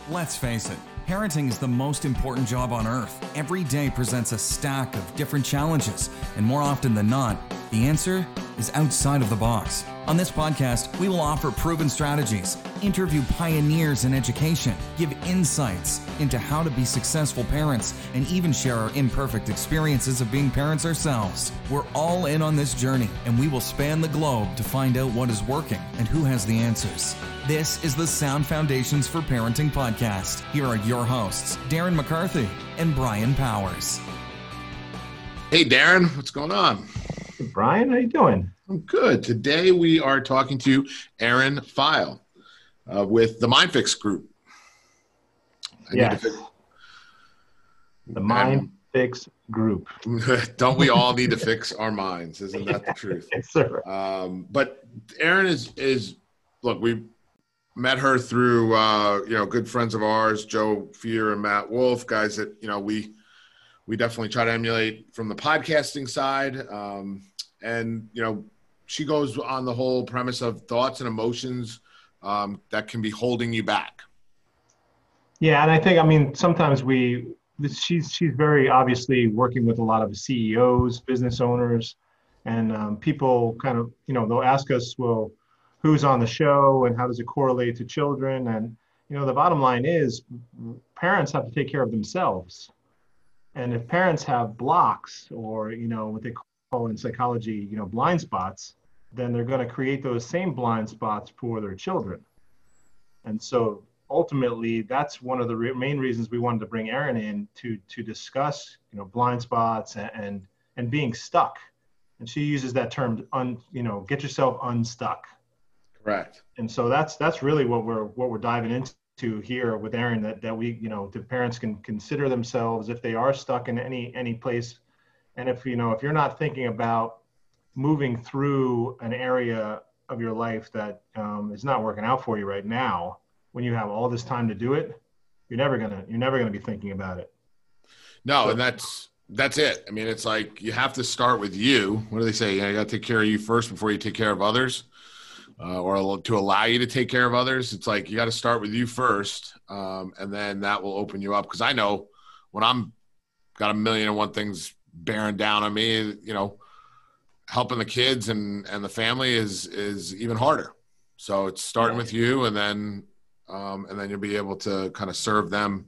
Let's face it, parenting is the most important job on earth. Every day presents a stack of different challenges, and more often than not, the answer is outside of the box. On this podcast, we will offer proven strategies, interview pioneers in education, give insights into how to be successful parents, and even share our imperfect experiences of being parents ourselves. We're all in on this journey, and we will span the globe to find out what is working and who has the answers. This is the Sound Foundations for Parenting podcast. Here are your hosts, Darren McCarthy and Brian Powers. Hey, Darren, what's going on? Hey, Brian, how you doing? I'm good. Today we are talking to Aaron File with the MindFix Group. Yes. The MindFix Group. Don't we all need to fix our minds? Isn't that the truth? Yes, sir. But Aaron is look, we met her through good friends of ours, Joe Fear and Matt Wolf, guys that we definitely try to emulate from the podcasting side. And she goes on the whole premise of thoughts and emotions that can be holding you back. Yeah, and I think, sometimes she's very obviously working with a lot of CEOs, business owners, and people kind of, they'll ask us, well, who's on the show and how does it correlate to children? And, the bottom line is parents have to take care of themselves. And if parents have blocks or, what they call in psychology, blind spots, then they're going to create those same blind spots for their children. And so ultimately, that's one of the main reasons we wanted to bring Aaron in to discuss, blind spots and being stuck. And she uses that term, get yourself unstuck. Correct. And so that's really what we're diving into here with Aaron, that we, the parents can consider themselves if they are stuck in any place. And if you're not thinking about moving through an area of your life that is not working out for you right now, when you have all this time to do it, you're never gonna be thinking about it. No, and that's it. It's like you have to start with you. What do they say? You got to take care of you first before you take care of others, or to allow you to take care of others. It's like you got to start with you first, and then that will open you up. Because I know when I'm got a million and one things bearing down on me, helping the kids and the family is even harder. So it's starting with you, and then you'll be able to kind of serve them.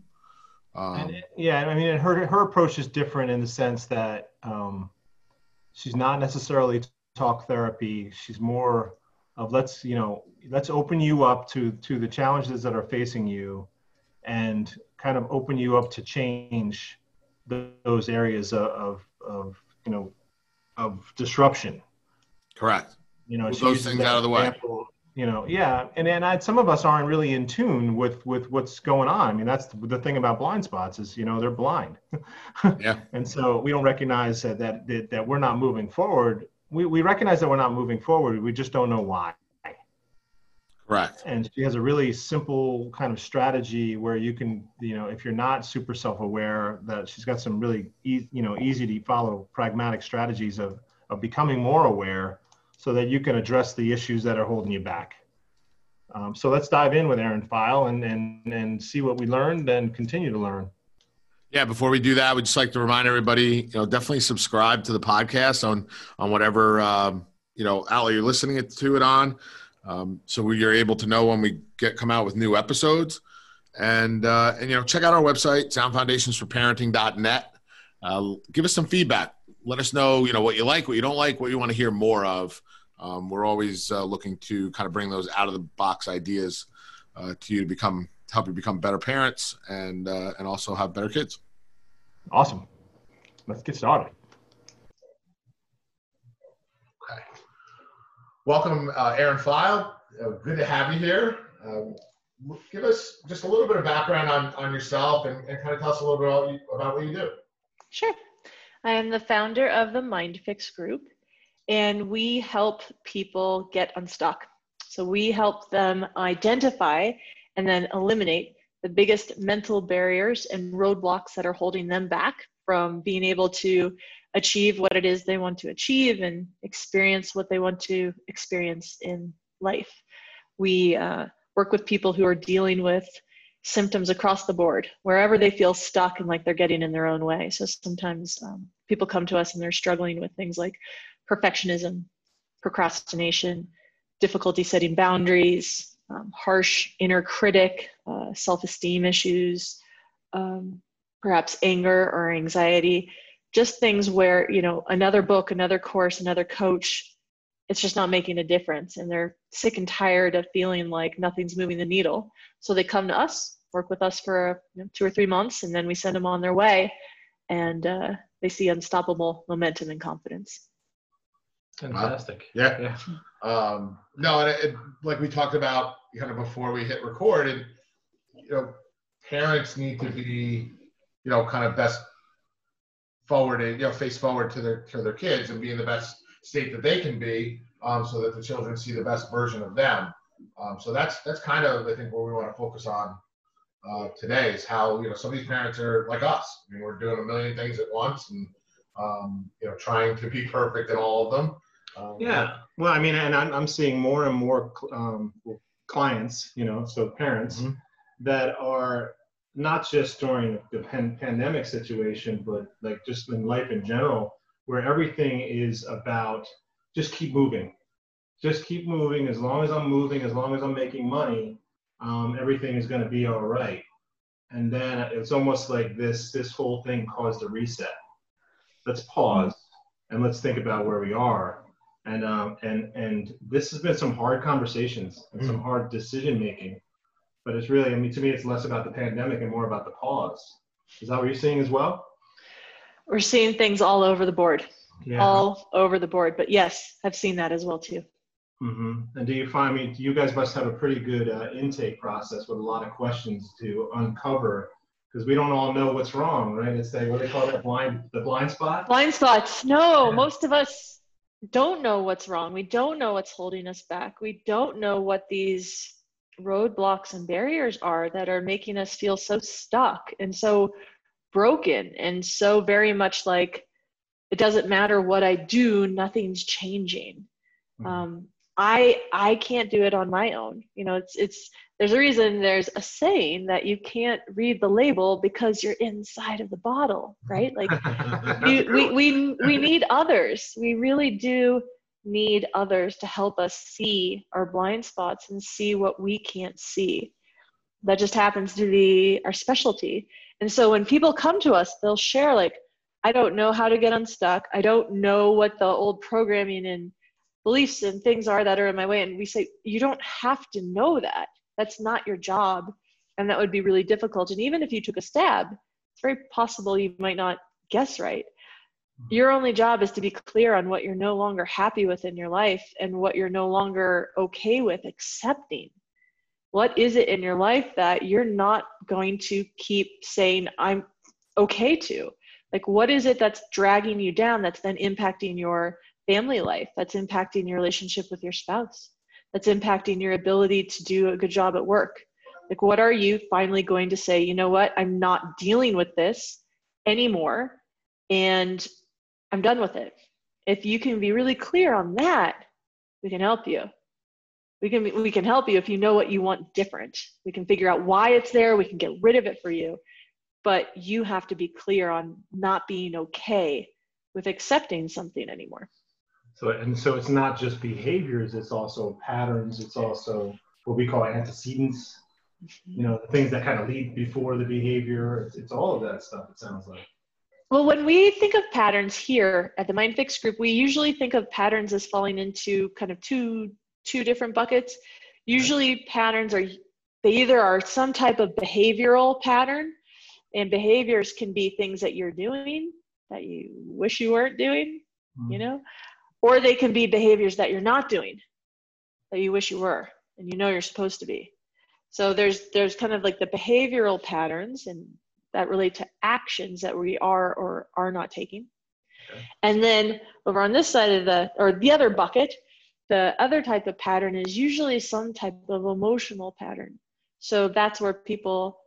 Her approach is different in the sense that she's not necessarily talk therapy. She's more of let's open you up to the challenges that are facing you, and kind of open you up to change those areas of disruption. Correct. Move those things out of the way. And some of us aren't really in tune with what's going on. That's the thing about blind spots is, they're blind. Yeah. And so we don't recognize that we're not moving forward. We recognize that we're not moving forward. We just don't know why. Correct. And she has a really simple kind of strategy where you can, if you're not super self-aware, that she's got some really, easy to follow pragmatic strategies of becoming more aware so that you can address the issues that are holding you back. So let's dive in with Aaron File and see what we learned and continue to learn. Yeah, before we do that, we'd just like to remind everybody, definitely subscribe to the podcast on whatever, outlet you're listening to it on. So you're able to know when we come out with new episodes, and check out our website, soundfoundationsforparenting.net. Give us some feedback. Let us know, what you like, what you don't like, what you want to hear more of. We're always looking to kind of bring those out of the box ideas to you to help you become better parents and also have better kids. Awesome. Let's get started. Okay. Welcome, Aaron File. Good to have you here. Give us just a little bit of background on yourself and kind of tell us a little bit about what you do. Sure. I am the founder of the MindFix Group, and we help people get unstuck. So we help them identify and then eliminate the biggest mental barriers and roadblocks that are holding them back from being able to achieve what it is they want to achieve and experience what they want to experience in life. We work with people who are dealing with symptoms across the board, wherever they feel stuck and like they're getting in their own way. So sometimes people come to us and they're struggling with things like perfectionism, procrastination, difficulty setting boundaries, harsh inner critic, self-esteem issues, perhaps anger or anxiety, just things where, you know, another book, another course, another coach, it's just not making a difference. And they're sick and tired of feeling like nothing's moving the needle. So they come to us, work with us for 2 or 3 months, and then we send them on their way, and they see unstoppable momentum and confidence. Fantastic. Yeah. Yeah. No, and it, like we talked about kind of before we hit record, and, you know, parents need to be, you know, kind of best forwarded, you know, face forward to their kids and be in the best state that they can be, so that the children see the best version of them. So that's kind of, I think, what we want to focus on today, is how, you know, some of these parents are like us. I mean, we're doing a million things at once, and you know, trying to be perfect in all of them. Yeah. Well, I mean, and I'm seeing more and more clients, you know, so parents that are not just during the pandemic situation, but like just in life in general, where everything is about just keep moving. Just keep moving. As long as I'm moving, as long as I'm making money, everything is going to be all right. And then it's almost like this whole thing caused a reset. Let's pause and let's think about where we are. And this has been some hard conversations and some hard decision making. But it's really, I mean, to me, it's less about the pandemic and more about the pause. Is that what you're seeing as well? We're seeing things all over the board, Yeah. all over the board. But yes, I've seen that as well too. Mm-hmm. And do you find, I mean, you guys must have a pretty good intake process with a lot of questions to uncover, because we don't all know what's wrong, right? It's what do they call that, the blind spot? Blind spots. No, most of us don't know what's wrong. We don't know what's holding us back. We don't know what these roadblocks and barriers are that are making us feel so stuck and so broken, and so very much like it doesn't matter what I do, nothing's changing. I can't do it on my own. You know, it's there's a reason there's a saying that you can't read the label because you're inside of the bottle, right? Like we need others. We really do need others to help us see our blind spots and see what we can't see. That just happens to be our specialty. And so when people come to us, they'll share like, I don't know how to get unstuck. I don't know what the old programming and beliefs and things are that are in my way. And we say, you don't have to know that. That's not your job. And that would be really difficult. And even if you took a stab, it's very possible you might not guess right. Your only job is to be clear on what you're no longer happy with in your life and what you're no longer okay with accepting. What is it in your life that you're not going to keep saying, I'm okay to? Like, what is it that's dragging you down that's then impacting your family life, that's impacting your relationship with your spouse, that's impacting your ability to do a good job at work? Like, what are you finally going to say, you know what, I'm not dealing with this anymore, and I'm done with it? If you can be really clear on that, we can help you. We can help you if you know what you want different. We can figure out why it's there. We can get rid of it for you. But you have to be clear on not being okay with accepting something anymore. So it's not just behaviors, it's also patterns, it's also what we call antecedents, you know, the things that kind of lead before the behavior. It's all of that stuff, it sounds like. Well, when we think of patterns here at the MindFix Group, we usually think of patterns as falling into kind of two different buckets. Usually patterns they either are some type of behavioral pattern, and behaviors can be things that you're doing that you wish you weren't doing, you know, or they can be behaviors that you're not doing that you wish you were and you know you're supposed to be. So there's kind of like the behavioral patterns and that relate to actions that we are or are not taking. Okay. And then over on this side of the other bucket, the other type of pattern is usually some type of emotional pattern. So that's where people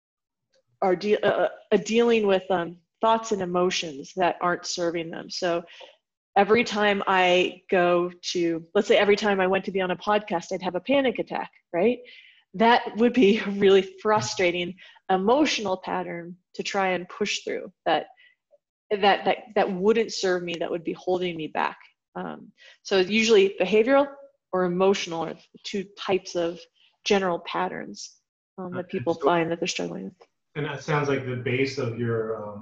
are dealing with thoughts and emotions that aren't serving them. So every time I go to, let's say every time I went to be on a podcast, I'd have a panic attack, right? that would be a really frustrating emotional pattern to try and push through, that wouldn't serve me, that would be holding me back. So usually behavioral or emotional are the two types of general patterns that people find that they're struggling with. And that sounds like the base of your,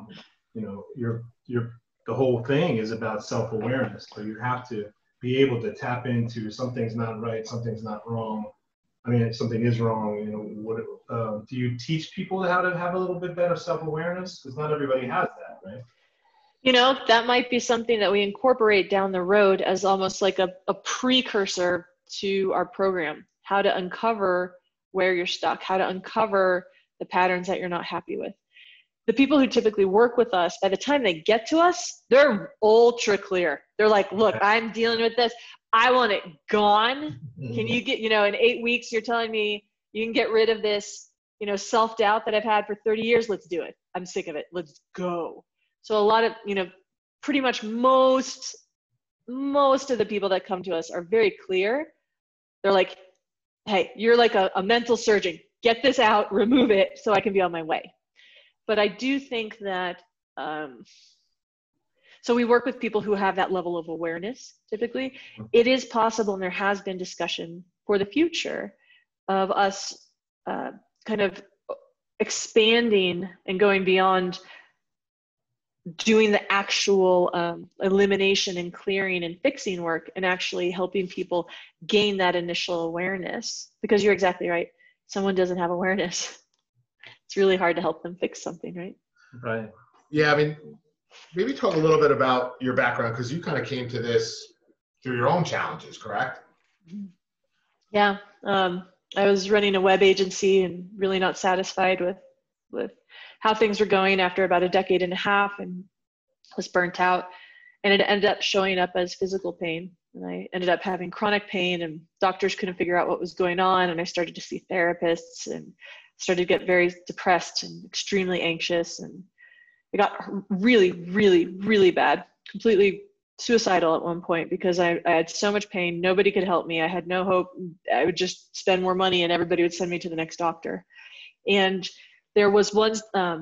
the whole thing is about self-awareness. So you have to be able to tap into something's not right, something's not wrong. I mean, if something is wrong, do you teach people how to have a little bit better self-awareness? Because not everybody has that, right? That might be something that we incorporate down the road as almost like a precursor to our program, how to uncover where you're stuck, how to uncover the patterns that you're not happy with. The people who typically work with us, by the time they get to us, they're ultra clear. They're like, look, I'm dealing with this. I want it gone. Can you get, in 8 weeks, you're telling me you can get rid of this, self-doubt that I've had for 30 years. Let's do it. I'm sick of it. Let's go. So a lot of, pretty much most of the people that come to us are very clear. They're like, hey, you're like a mental surgeon. Get this out, remove it so I can be on my way. But I do think that, so we work with people who have that level of awareness, typically. It is possible, and there has been discussion for the future of us kind of expanding and going beyond doing the actual elimination and clearing and fixing work, and actually helping people gain that initial awareness. Because you're exactly right. Someone doesn't have awareness. It's really hard to help them fix something, right? Right. Yeah, I mean, maybe talk a little bit about your background, because you kind of came to this through your own challenges, correct? Yeah. I was running a web agency and really not satisfied with how things were going after about a decade and a half, and was burnt out. And it ended up showing up as physical pain. And I ended up having chronic pain, and doctors couldn't figure out what was going on. And I started to see therapists and started to get very depressed and extremely anxious. And it got really, really, really bad, completely suicidal at one point, because I had so much pain. Nobody could help me. I had no hope. I would just spend more money and everybody would send me to the next doctor. And there was one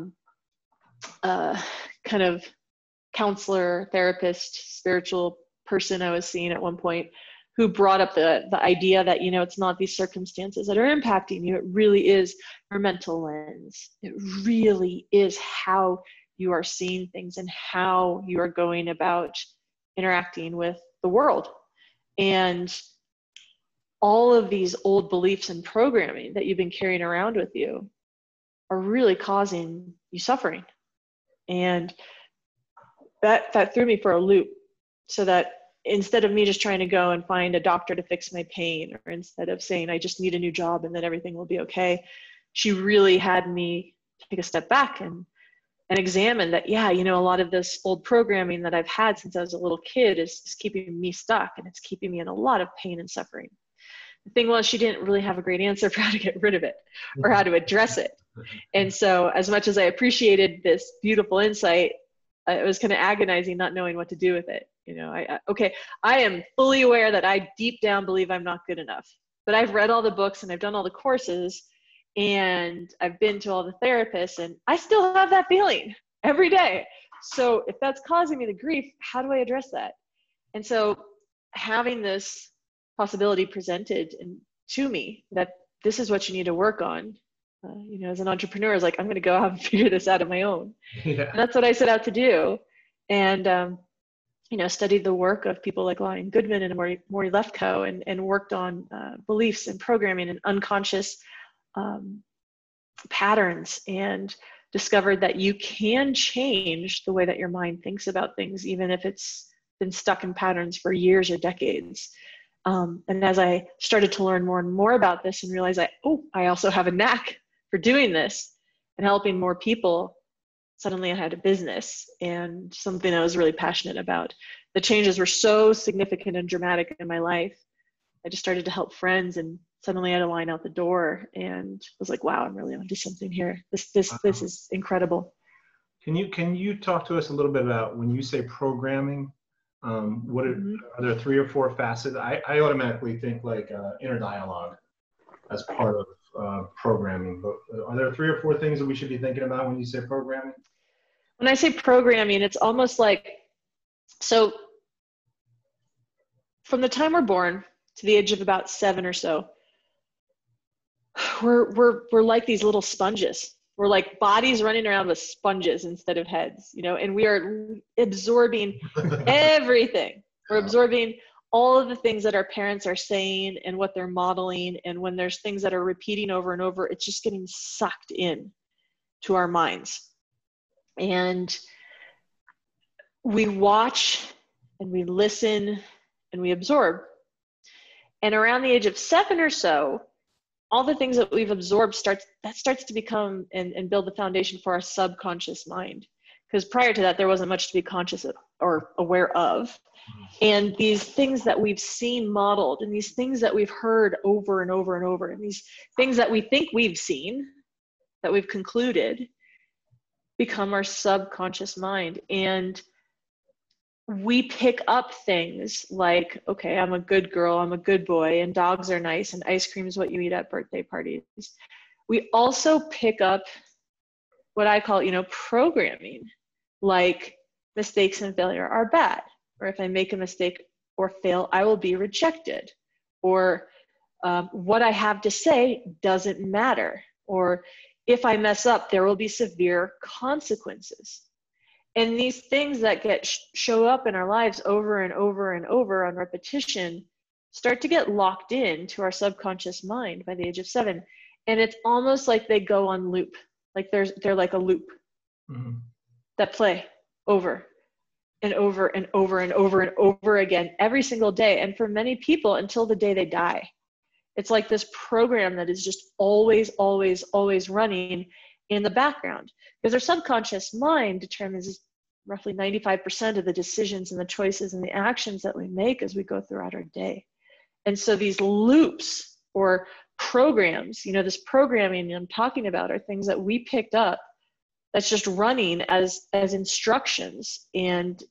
kind of counselor, therapist, spiritual person I was seeing at one point, who brought up the idea that, it's not these circumstances that are impacting you. It really is your mental lens. It really is how you are seeing things and how you are going about interacting with the world. And all of these old beliefs and programming that you've been carrying around with you are really causing you suffering. And that threw me for a loop, so that instead of me just trying to go and find a doctor to fix my pain, or instead of saying I just need a new job and then everything will be okay, she really had me take a step back and examine that, a lot of this old programming that I've had since I was a little kid is keeping me stuck, and it's keeping me in a lot of pain and suffering. The thing was, she didn't really have a great answer for how to get rid of it or how to address it. And so as much as I appreciated this beautiful insight, it was kind of agonizing not knowing what to do with it. I am fully aware that I deep down believe I'm not good enough, but I've read all the books and I've done all the courses and I've been to all the therapists, and I still have that feeling every day. So if that's causing me the grief, how do I address that? And so having this possibility presented to me that this is what you need to work on, as an entrepreneur, is like, I'm going to go out and figure this out on my own. Yeah. And that's what I set out to do. And, studied the work of people like Lion Goodman and Maury Lefko, and worked on beliefs and programming and unconscious patterns, and discovered that you can change the way that your mind thinks about things, even if it's been stuck in patterns for years or decades. And as I started to learn more and more about this and realize I also have a knack for doing this and helping more people, suddenly I had a business and something I was really passionate about. The changes were so significant and dramatic in my life. I just started to help friends, and suddenly I had a line out the door, and I was like, wow, I'm really onto something here. This is incredible. Can you talk to us a little bit about, when you say programming, what are there 3 or 4 facets? I automatically think like inner dialogue as part of programming, but are there 3 or 4 things that we should be thinking about when you say programming? When I say programming, it's almost like, so from the time we're born to the age of about 7 or so, we're like these little sponges. We're like bodies running around with sponges instead of heads, and we are absorbing everything. We're absorbing all of the things that our parents are saying and what they're modeling. And when there's things that are repeating over and over, it's just getting sucked in to our minds. And we watch and we listen and we absorb. And around the age of 7 or so, all the things that we've absorbed starts to become and build the foundation for our subconscious mind. Because prior to that, there wasn't much to be conscious of or aware of. And these things that we've seen modeled, and these things that we've heard over and over and over, and these things that we think we've seen, that we've concluded, become our subconscious mind. And we pick up things like, okay, I'm a good girl, I'm a good boy, and dogs are nice, and ice cream is what you eat at birthday parties. We also pick up what I call, programming, like mistakes and failure are bad, or if I make a mistake or fail, I will be rejected, or what I have to say doesn't matter, or if I mess up, there will be severe consequences. And these things that show up in our lives over and over and over on repetition start to get locked in to our subconscious mind by the age of 7. And it's almost like they go on loop. Like they're like a loop that play over and over and over and over and over again every single day. And for many people, until the day they die. It's like this program that is just always, always, always running in the background, because our subconscious mind determines roughly 95% of the decisions and the choices and the actions that we make as we go throughout our day. And so these loops or programs, this programming I'm talking about, are things that we picked up that's just running as instructions, and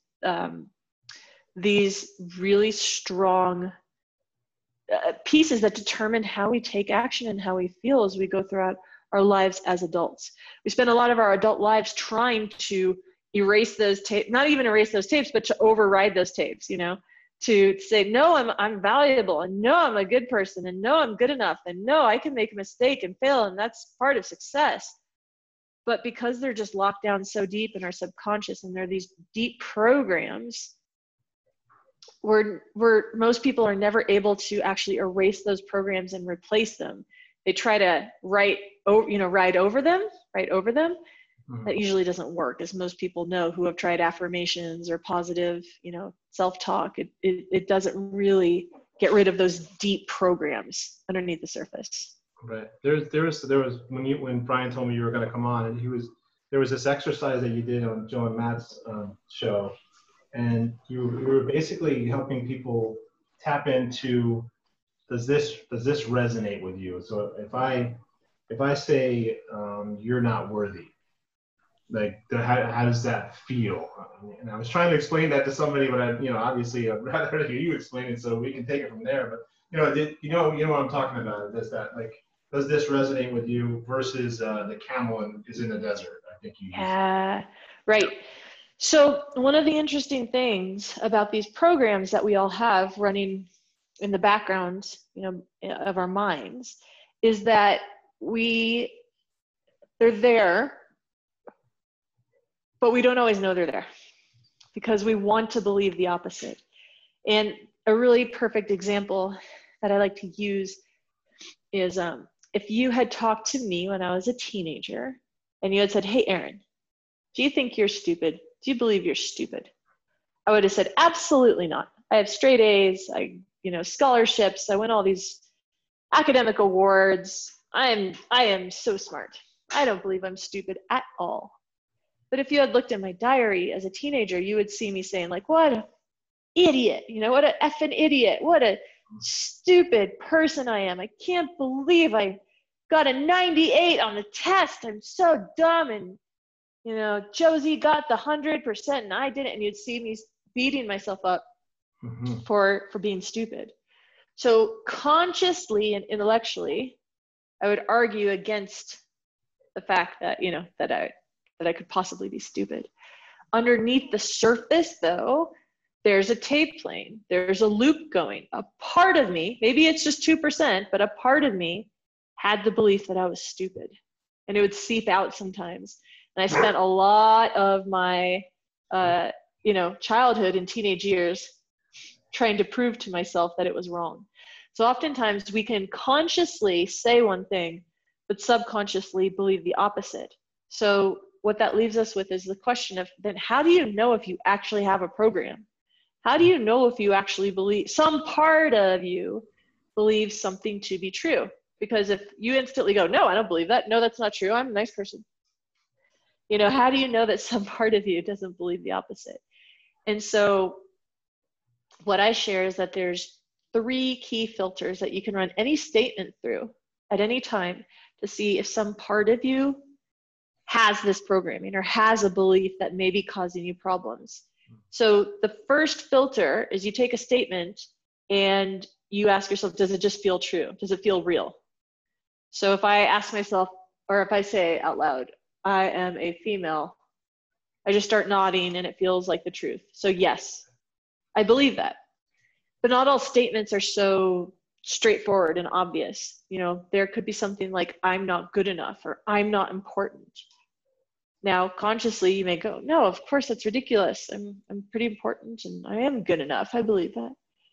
these really strong pieces that determine how we take action and how we feel as we go throughout our lives as adults. We spend a lot of our adult lives trying to erase those tapes, not even erase those tapes, but to override those tapes, to say, no, I'm valuable, and no, I'm a good person, and no, I'm good enough, and no, I can make a mistake and fail, and that's part of success. But because they're just locked down so deep in our subconscious, and they're these deep programs, where most people are never able to actually erase those programs and replace them. They try to ride over them. That usually doesn't work, as most people know who have tried affirmations or positive, self-talk. It doesn't really get rid of those deep programs underneath the surface. Right. There was when Brian told me you were going to come on, and there was this exercise that you did on Joe and Matt's show, and you were basically helping people tap into, does this resonate with you? So if I say you're not worthy, like how does that feel? And I was trying to explain that to somebody, but obviously I'd rather hear you explain it so we can take it from there. But you know what I'm talking about. Does this resonate with you versus the camel is in the desert? I think you. Yeah, right. So one of the interesting things about these programs that we all have running in the background, of our minds, is that they're there, but we don't always know they're there, because we want to believe the opposite. And a really perfect example that I like to use is if you had talked to me when I was a teenager and you had said, hey, Erin, do you think you're stupid? Do you believe you're stupid? I would have said, absolutely not. I have straight A's, scholarships, I win all these academic awards. I am so smart. I don't believe I'm stupid at all. But if you had looked at my diary as a teenager, you would see me saying, like, what an idiot, what an effing idiot, what a stupid person I am. I can't believe I got a 98 on the test. I'm so dumb. And, Josie got the 100% and I didn't. And you'd see me beating myself up for being stupid. So consciously and intellectually, I would argue against the fact that, you know, that I could possibly be stupid. Underneath the surface, though, there's a tape playing. There's a loop going. A part of me, maybe it's just 2%, but a part of me had the belief that I was stupid. And it would seep out sometimes. And I spent a lot of my, you know, childhood and teenage years trying to prove to myself that it was wrong. So oftentimes we can consciously say one thing, but subconsciously believe the opposite. So what that leaves us with is the question of, then how do you know if you actually have a program? How do you know if you actually believe, some part of you believes something to be true? Because if you instantly go, no, I don't believe that. No, that's not true. I'm a nice person. You know, how do you know that some part of you doesn't believe the opposite? And so what I share is that there's 3 key filters that you can run any statement through at any time to see if some part of you has this programming or has a belief that may be causing you problems. So the first filter is you take a statement and you ask yourself, does it just feel true? Does it feel real? So if I ask myself, or if I say out loud, I am a female, I just start nodding and it feels like the truth. So yes, I believe that. But not all statements are so straightforward and obvious. You know, there could be something like, I'm not good enough, or I'm not important. Now, consciously, you may go, no, of course, that's ridiculous. I'm pretty important and I am good enough. I believe that.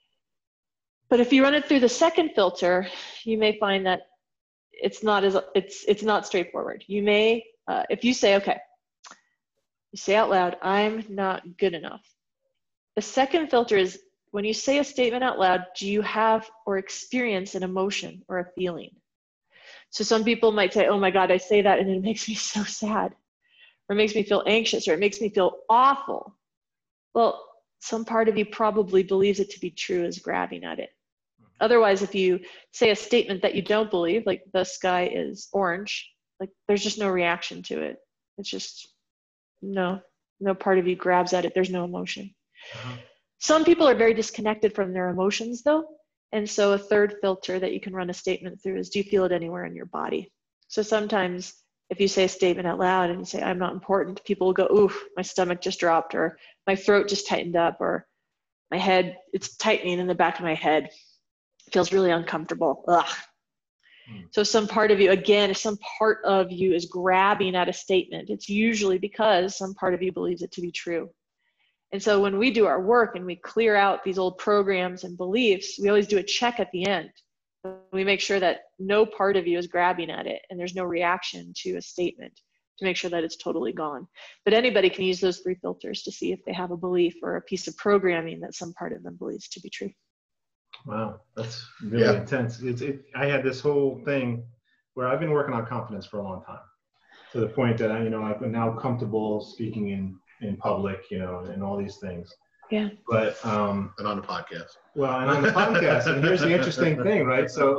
But if you run it through the second filter, you may find that it's not straightforward. You may, if you say, okay, you say out loud, I'm not good enough. The second filter is, when you say a statement out loud, do you have or experience an emotion or a feeling? So some people might say, oh my God, I say that and it makes me so sad, or it makes me feel anxious, or it makes me feel awful. Well, some part of you probably believes it to be true, is grabbing at it. Otherwise, if you say a statement that you don't believe, like the sky is orange, like there's just no reaction to it. It's just, no part of you grabs at it. There's no emotion. Some people are very disconnected from their emotions though. And so a third filter that you can run a statement through is, do you feel it anywhere in your body? So sometimes if you say a statement out loud and you say, I'm not important, people will go, oof, my stomach just dropped, or my throat just tightened up, or my head, it's tightening in the back of my head. It feels really uncomfortable. Ugh. So some part of you, again, if some part of you is grabbing at a statement, it's usually because some part of you believes it to be true. And so when we do our work and we clear out these old programs and beliefs, we always do a check at the end. We make sure that no part of you is grabbing at it and there's no reaction to a statement, to make sure that it's totally gone. But anybody can use those 3 filters to see if they have a belief or a piece of programming that some part of them believes to be true. Wow, that's really intense. I had this whole thing where I've been working on confidence for a long time, to the point that I'm now comfortable speaking in public, and all these things. Yeah. But and on the podcast. Well, and on the podcast, and here's the interesting thing, right? So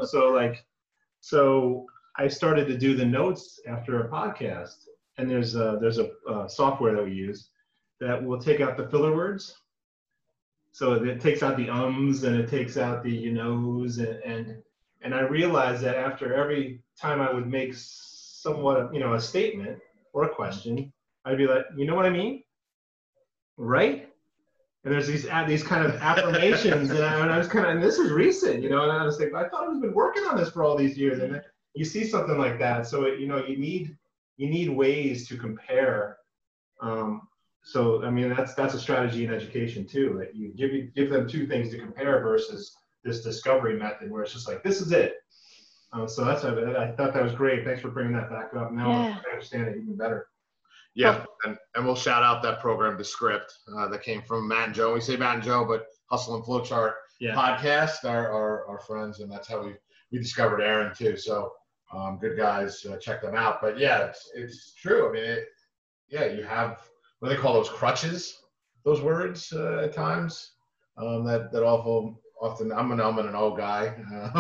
I started to do the notes after a podcast, and there's a software that we use that will take out the filler words. So it takes out the ums and it takes out the knows, and I realized that after every time I would make somewhat a statement or a question, I'd be like, you know what I mean, right? And there's these kind of affirmations, and I was and this is recent, and I was like, I thought I've been working on this for all these years, and then you see something like that, so you need ways to compare. So I mean that's a strategy in education too, that you give them 2 things to compare versus this discovery method where it's just like, this is it. So I thought that was great. Thanks for bringing that back up. Now I understand it even better. Yeah, and we'll shout out that program, Descript, that came from Matt and Joe. We say Matt and Joe, but Hustle and Flowchart podcast, our friends, and that's how we discovered Aaron too. So good guys, check them out. But yeah, it's true. I mean, you have, what do they call those, crutches? Those words at times that often I'm an and an O guy.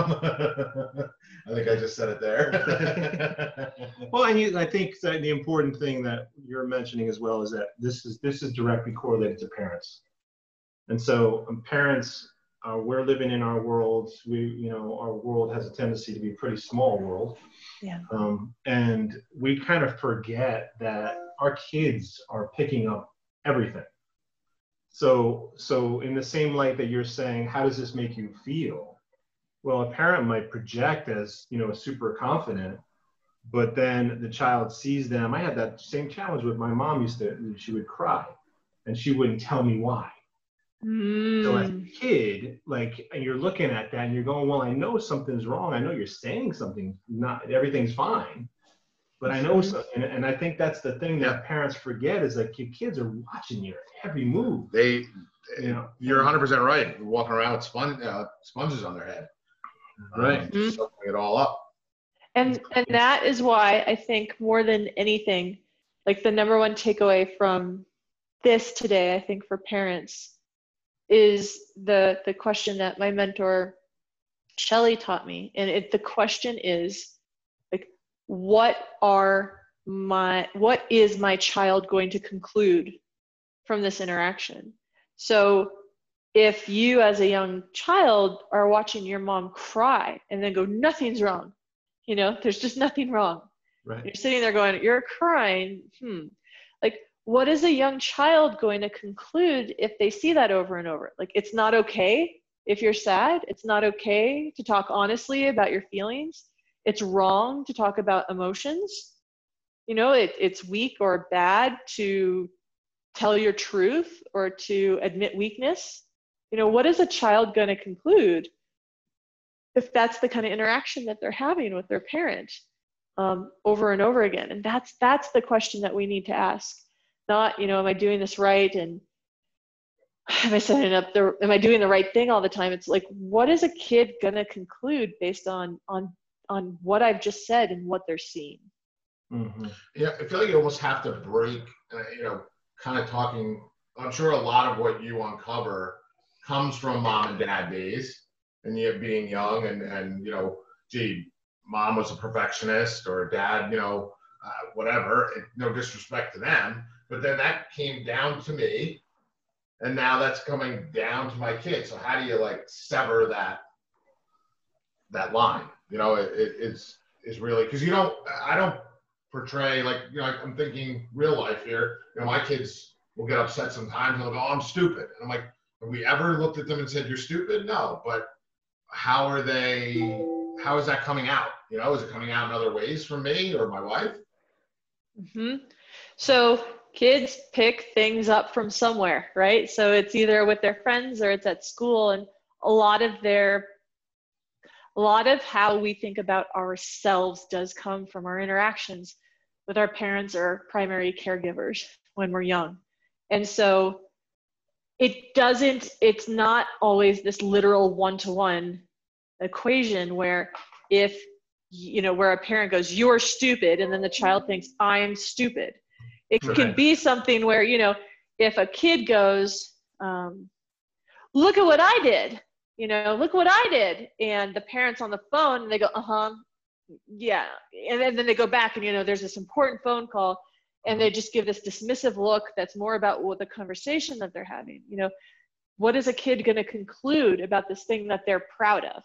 I think I just said it there. Well, and I think that the important thing that you're mentioning as well is that this is directly correlated to parents. And so parents we're living in our worlds. Our world has a tendency to be a pretty small world. Yeah. And we kind of forget that our kids are picking up everything. So in the same light that you're saying, how does this make you feel? Well, a parent might project as, super confident, but then the child sees them. I had that same challenge with my mom. She would cry and she wouldn't tell me why. So as a kid, and you're looking at that and you're going, well, I know something's wrong. I know you're saying something, not everything's fine, but I know something. And I think that's the thing that parents forget is your kids are watching your every move. You're 100% right. You're walking around with sponges on their head. Right. Soaking it all up. And that is why I think more than anything, the number one takeaway from this today, I think for parents, is the question that my mentor Shelly taught me. And the question is what is my child going to conclude from this interaction? So if you as a young child are watching your mom cry and then go, nothing's wrong, there's just nothing wrong. Right. You're sitting there going, you're crying. What is a young child going to conclude if they see that over and over? It's not okay if you're sad. It's not okay to talk honestly about your feelings. It's wrong to talk about emotions. It's weak or bad to tell your truth or to admit weakness. What is a child going to conclude if that's the kind of interaction that they're having with their parent over and over again? And that's the question that we need to ask. Not, am I doing this right? And am I doing the right thing all the time? It's what is a kid going to conclude based on what I've just said and what they're seeing? Mm-hmm. Yeah, I feel like you almost have to break, kind of talking. I'm sure a lot of what you uncover comes from mom and dad days and you being young and mom was a perfectionist or dad, whatever, no disrespect to them. But then that came down to me, and now that's coming down to my kids. So how do you sever that line? It's really, because I don't portray I'm thinking real life here. My kids will get upset sometimes and they'll go, oh, I'm stupid. And I'm like, have we ever looked at them and said you're stupid? No, but how is that coming out? Is it coming out in other ways from me or my wife? Mm-hmm. So kids pick things up from somewhere, right? So it's either with their friends or it's at school, and a lot of how we think about ourselves does come from our interactions with our parents or primary caregivers when we're young. And so it's not always this literal one-to-one equation where where a parent goes, you're stupid, and then the child thinks, I'm stupid. It can be something where, if a kid goes, look at what I did, look what I did. And the parent's on the phone and they go, yeah. And then they go back and, there's this important phone call and they just give this dismissive look that's more about what the conversation that they're having. What is a kid going to conclude about this thing that they're proud of?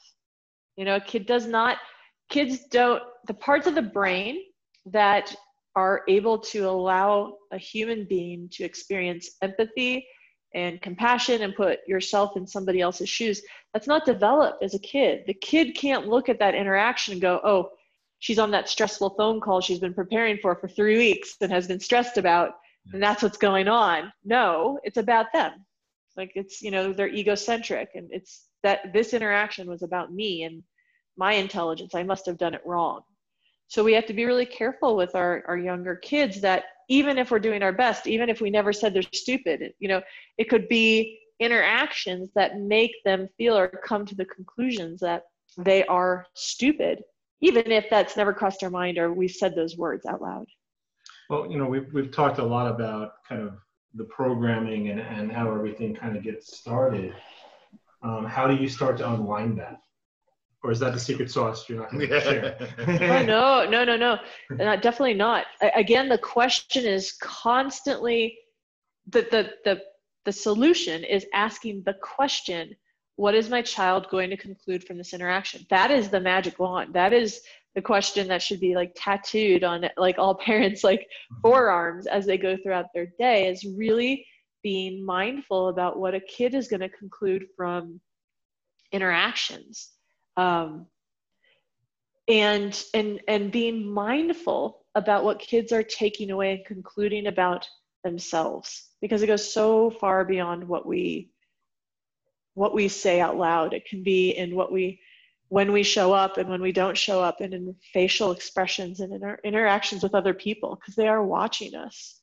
Kids don't, the parts of the brain that are able to allow a human being to experience empathy and compassion and put yourself in somebody else's shoes, that's not developed as a kid. The kid can't look at that interaction and go, oh, she's on that stressful phone call she's been preparing for 3 weeks and has been stressed about, and that's what's going on. No, it's about them. It's, they're egocentric, and it's that this interaction was about me and my intelligence. I must have done it wrong. So we have to be really careful with our younger kids that even if we're doing our best, even if we never said they're stupid, it could be interactions that make them feel or come to the conclusions that they are stupid, even if that's never crossed our mind or we've said those words out loud. Well, we've talked a lot about kind of the programming and how everything kind of gets started. How do you start to unwind that? Or is that the secret sauce you're not going to share? No, definitely not. Again, the question is constantly, the solution is asking the question, what is my child going to conclude from this interaction? That is the magic wand. That is the question that should be like tattooed on like all parents like forearms as they go throughout their day, is really being mindful about what a kid is going to conclude from interactions. And being mindful about what kids are taking away and concluding about themselves, because it goes so far beyond what we say out loud. It can be in when we show up and when we don't show up, and in facial expressions and in our interactions with other people, because they are watching us.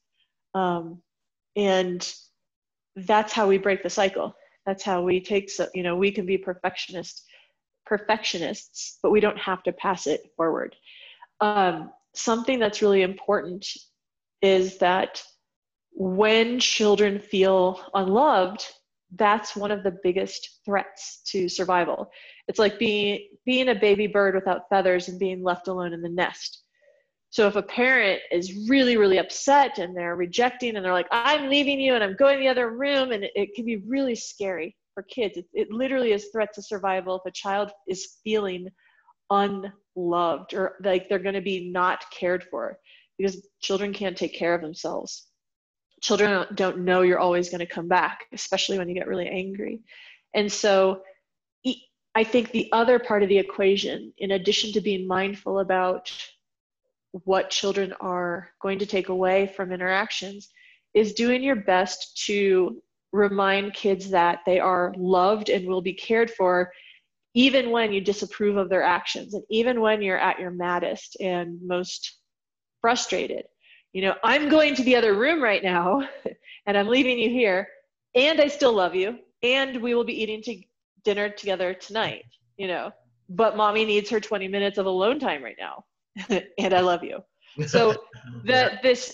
And that's how we break the cycle. That's how we take, we can be perfectionists, but we don't have to pass it forward. Something that's really important is that when children feel unloved, that's one of the biggest threats to survival. It's like being a baby bird without feathers and being left alone in the nest. So if a parent is really, really upset and they're rejecting and they're like, I'm leaving you and I'm going to the other room, and it can be really scary for kids. It literally is threat to survival if a child is feeling unloved or like they're going to be not cared for, because children can't take care of themselves. Children don't know you're always going to come back, especially when you get really angry. And so I think the other part of the equation, in addition to being mindful about what children are going to take away from interactions, is doing your best to remind kids that they are loved and will be cared for, even when you disapprove of their actions and even when you're at your maddest and most frustrated. I'm going to the other room right now and I'm leaving you here, and I still love you, and we will be eating dinner together tonight, but mommy needs her 20 minutes of alone time right now. And I love you. So that's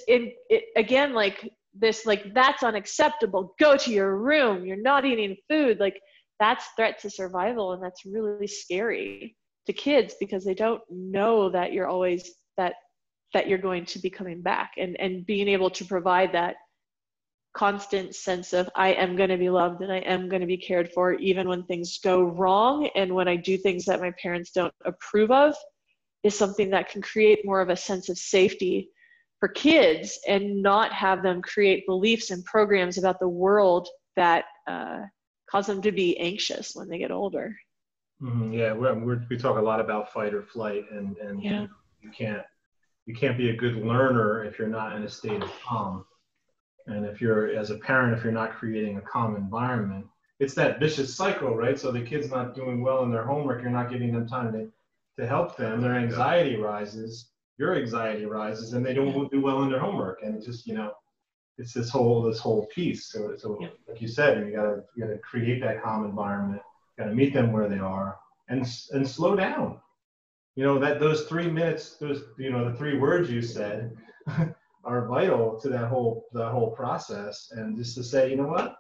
unacceptable. Go to your room. You're not eating food. Like, that's threat to survival. And that's really scary to kids, because they don't know that you're always that you're going to be coming back, and being able to provide that constant sense of, I am going to be loved and I am going to be cared for, even when things go wrong. And when I do things that my parents don't approve of, is something that can create more of a sense of safety for kids, and not have them create beliefs and programs about the world that cause them to be anxious when they get older. Yeah, we talk a lot about fight or flight, and yeah. You can't be a good learner if you're not in a state of calm. And if you're, as a parent, if you're not creating a calm environment, it's that vicious cycle, right? So the kid's not doing well in their homework, you're not giving them time to help them, their anxiety rises, your anxiety rises, and they don't do well in their homework. And it just, it's this whole piece. So like you said, you gotta create that calm environment, gotta meet them where they are, and slow down. That those 3 minutes, the 3 words you said are vital to that whole process. And just to say, you know what,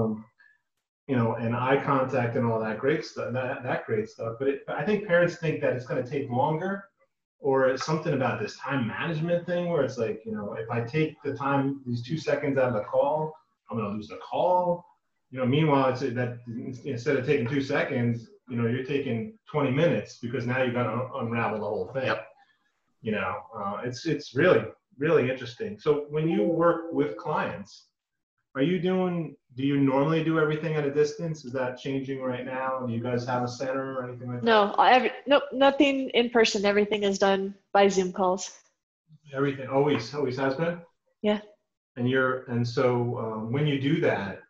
and eye contact and all that great stuff, that great stuff. But I think parents think that it's going to take longer, or it's something about this time management thing where it's like, if I take the time, these 2 seconds out of the call, I'm going to lose the call. Meanwhile, it's that instead of taking 2 seconds, you're taking 20 minutes, because now you've got to unravel the whole thing. Yep. It's really, really interesting. So when you work with clients, do you normally do everything at a distance? Is that changing right now? Do you guys have a center or anything like that? No, nothing in person. Everything is done by Zoom calls. Everything always has been? Yeah. And so when you do that,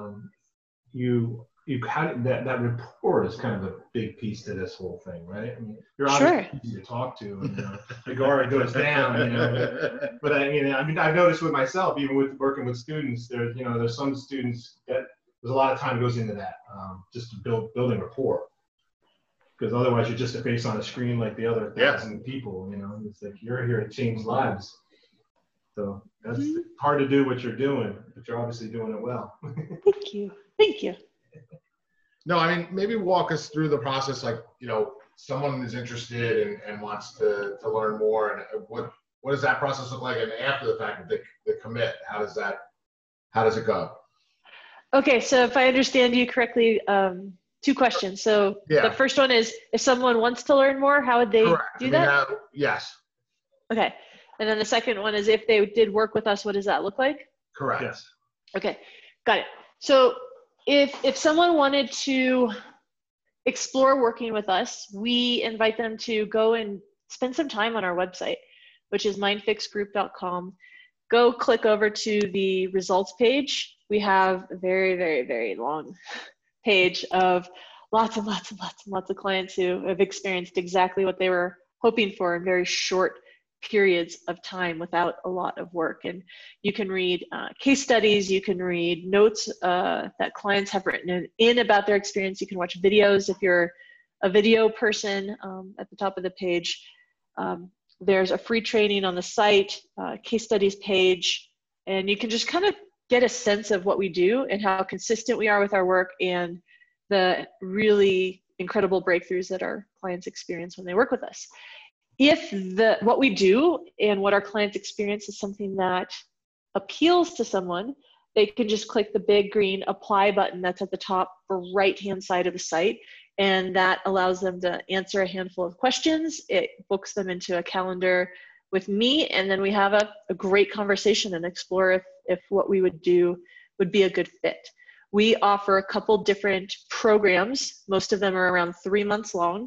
that rapport is kind of a big piece to this whole thing, right? I mean, you're obviously easy to talk to, and the guard goes down, But I've noticed with myself, even with working with students, there's some students that there's a lot of time goes into that, just to building rapport. Because otherwise, you're just a face on a screen like the other 1,000 people. It's like you're here to change lives. So that's hard to do what you're doing, but you're obviously doing it well. Thank you. No, maybe walk us through the process. Like, someone is interested and wants to learn more, and what does that process look like? And after the fact, the commit, how does it go? Okay, so if I understand you correctly, two questions. So Yeah. the first one is, if someone wants to learn more, how would they Correct. do that? Yes. Okay. And then the second one is, if they did work with us, what does that look like? Correct. Yes. Okay, got it. So if someone wanted to explore working with us, we invite them to go and spend some time on our website, which is mindfixgroup.com. Go click over to the results page. We have a very, very, very long page of lots and lots and lots and lots of clients who have experienced exactly what they were hoping for in very short periods of time without a lot of work. And you can read case studies, you can read notes that clients have written in about their experience. You can watch videos if you're a video person. At the top of the page, there's a free training on the site, case studies page, and you can just kind of get a sense of what we do and how consistent we are with our work and the really incredible breakthroughs that our clients experience when they work with us. If what we do and what our clients experience is something that appeals to someone, they can just click the big green apply button that's at the top right-hand side of the site, and that allows them to answer a handful of questions. It books them into a calendar with me, and then we have a great conversation and explore if what we would do would be a good fit. We offer a couple different programs. Most of them are around 3 months long.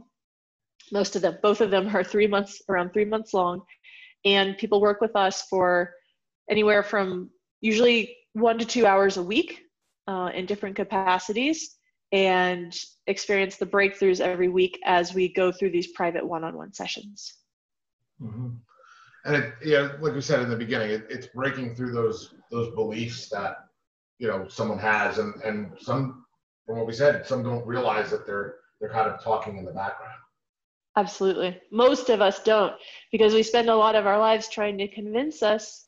Both of them are around 3 months long. And people work with us for anywhere from usually 1 to 2 hours a week in different capacities, and experience the breakthroughs every week as we go through these private one-on-one sessions. Mm-hmm. And like we said in the beginning, it's breaking through those beliefs that, someone has, and some, from what we said, some don't realize that they're kind of talking in the background. Absolutely. Most of us don't, because we spend a lot of our lives trying to convince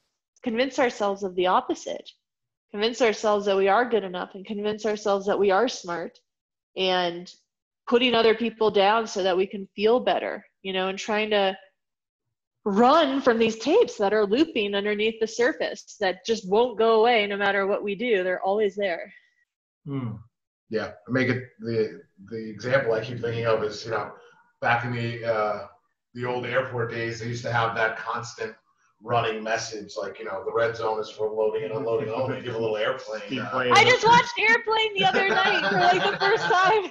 ourselves of the opposite, convince ourselves that we are good enough, and convince ourselves that we are smart, and putting other people down so that we can feel better, and trying to run from these tapes that are looping underneath the surface that just won't go away no matter what we do. They're always there. Yeah. Make it the example I keep thinking of is, back in the old airport days, they used to have that constant running message, like, the red zone is for loading and unloading only. Give a little airplane. I just watched Airplane the other night for like the first time.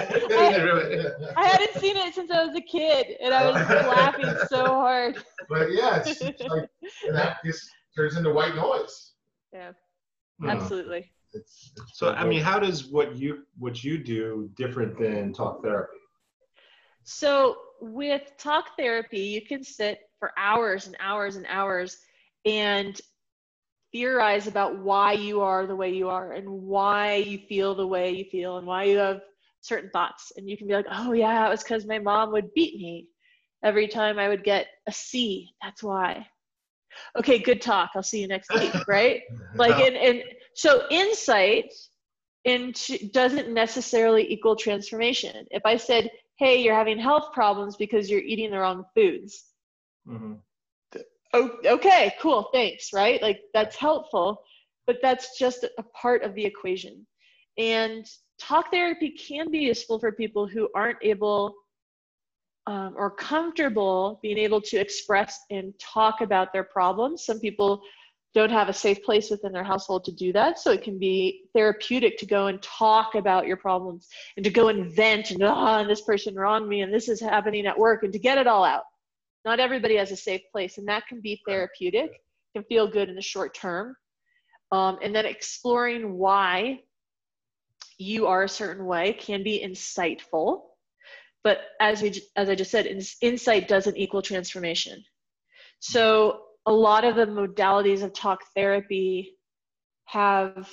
I hadn't seen it since I was a kid, and I was laughing so hard. But yeah, it's like that just turns into white noise. Yeah, absolutely. So I mean, how does what you do different than talk therapy? So with talk therapy, you can sit for hours and hours and hours and theorize about why you are the way you are, and why you feel the way you feel, and why you have certain thoughts. And you can be like, oh yeah, it was because my mom would beat me every time I would get a C. That's why. Okay, good talk. I'll see you next week, right? And so insight doesn't necessarily equal transformation. If I said, hey, you're having health problems because you're eating the wrong foods. Mm-hmm. Oh, okay, cool, thanks, right? Like, that's helpful, but that's just a part of the equation. And talk therapy can be useful for people who aren't able or comfortable being able to express and talk about their problems. Some people don't have a safe place within their household to do that. So it can be therapeutic to go and talk about your problems, and to go and vent, and this person wronged me, and this is happening at work, and to get it all out. Not everybody has a safe place, and that can be therapeutic, can feel good in the short term. And then exploring why you are a certain way can be insightful. But as I just said, insight doesn't equal transformation. So a lot of the modalities of talk therapy have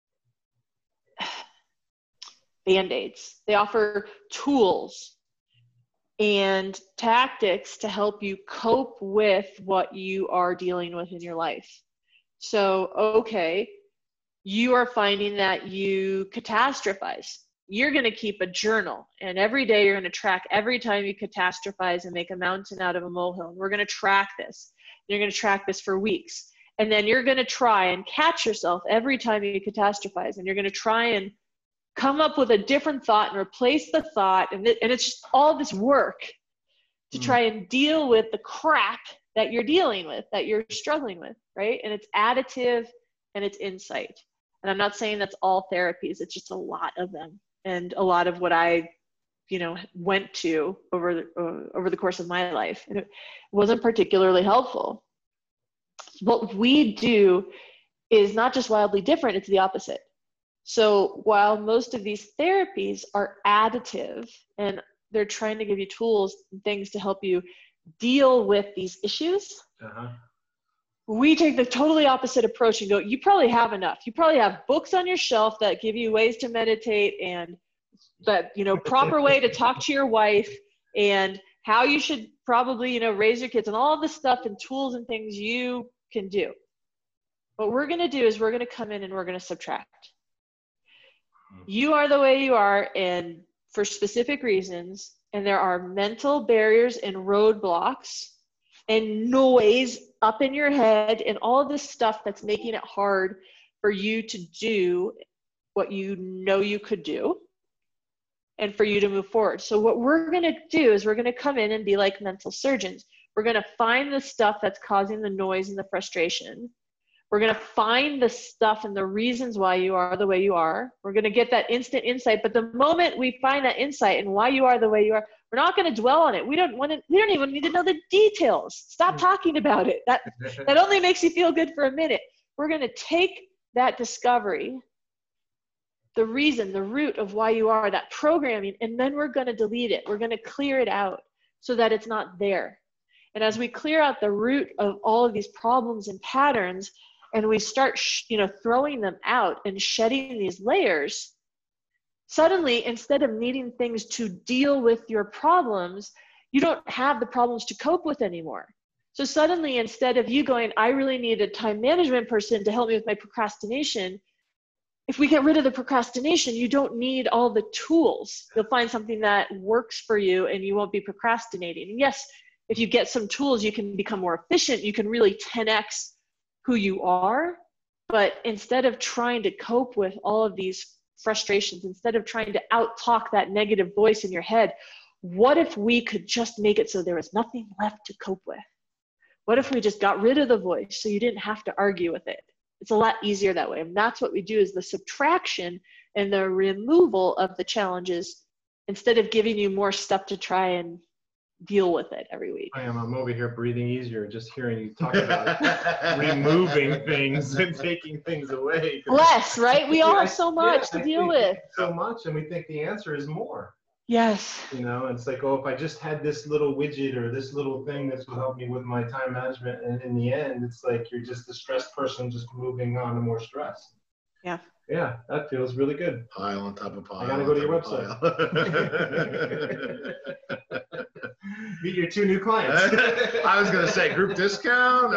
Band-Aids. They offer tools and tactics to help you cope with what you are dealing with in your life. So, okay, you are finding that you catastrophize. You're going to keep a journal, and every day you're going to track every time you catastrophize and make a mountain out of a molehill. We're going to track this. You're going to track this for weeks. And then you're going to try and catch yourself every time you catastrophize, and you're going to try and come up with a different thought and replace the thought. And it's just all this work to try and deal with the crap that you're dealing with, that you're struggling with, right? And it's additive and it's insight. And I'm not saying that's all therapies, it's just a lot of them. And a lot of what I, went to over the course of my life. And it wasn't particularly helpful. What we do is not just wildly different, it's the opposite. So while most of these therapies are additive and they're trying to give you tools and things to help you deal with these issues, we take the totally opposite approach and go, you probably have enough. You probably have books on your shelf that give you ways to meditate and that, proper way to talk to your wife and how you should probably, raise your kids and all this stuff and tools and things you can do. What we're going to do is we're going to come in and we're going to subtract. You are the way you are and for specific reasons, and there are mental barriers and roadblocks and noise up in your head and all of this stuff that's making it hard for you to do what you know you could do and for you to move forward. So what we're going to do is we're going to come in and be like mental surgeons. We're going to find the stuff that's causing the noise and the frustration. We're going to find the stuff and the reasons why you are the way you are. We're going to get that instant insight. But the moment we find that insight and why you are the way you are, we're not going to dwell on it. We don't even need to know the details. Stop talking about it. That only makes you feel good for a minute. We're going to take that discovery, the reason, the root of why you are, that programming, and then we're going to delete it. We're going to clear it out so that it's not there. And as we clear out the root of all of these problems and patterns, and we start, throwing them out and shedding these layers, suddenly, instead of needing things to deal with your problems, you don't have the problems to cope with anymore. So suddenly, instead of you going, I really need a time management person to help me with my procrastination, if we get rid of the procrastination, you don't need all the tools. You'll find something that works for you and you won't be procrastinating. And yes, if you get some tools, you can become more efficient. You can really 10x who you are. But instead of trying to cope with all of these frustrations, instead of trying to out-talk that negative voice in your head, what if we could just make it so there was nothing left to cope with? What if we just got rid of the voice so you didn't have to argue with it? It's a lot easier that way. And that's what we do, is the subtraction and the removal of the challenges instead of giving you more stuff to try and deal with it every week. I'm over here breathing easier just hearing you talk about removing things and taking things away. Less, right? We all have so much to deal with. So much, and we think the answer is more. Yes. And it's like, if I just had this little widget or this little thing that will help me with my time management, and in the end, it's like you're just a stressed person just moving on to more stress. Yeah. Yeah, that feels really good. Pile on top of pile. I gotta go to your website. Meet your 2 new clients. I was gonna say group discount.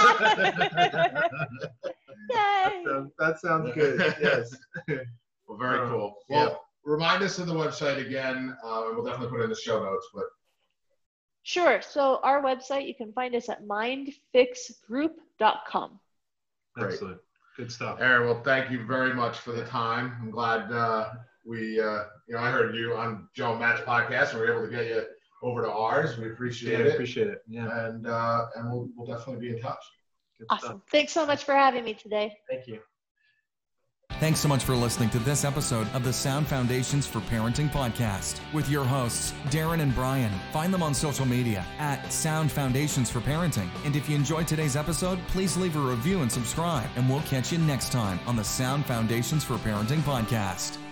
Yay! That sounds good. Yes. Well, very cool. Well, remind us of the website again, and we'll definitely put it in the show notes. But sure. So our website, you can find us at mindfixgroup.com. Excellent. Good stuff. Erin, well, thank you very much for the time. I'm glad I heard you on Joe and Matt's podcast, and we were able to get you over to ours. We appreciate it. Appreciate it. Yeah. And we'll definitely be in touch. Good Awesome. stuff. Thanks so much for having me today. Thank you. Thanks so much for listening to this episode of the Sound Foundations for Parenting podcast with your hosts, Darren and Brian. Find them on social media at Sound Foundations for Parenting. And if you enjoyed today's episode, please leave a review and subscribe. And we'll catch you next time on the Sound Foundations for Parenting podcast.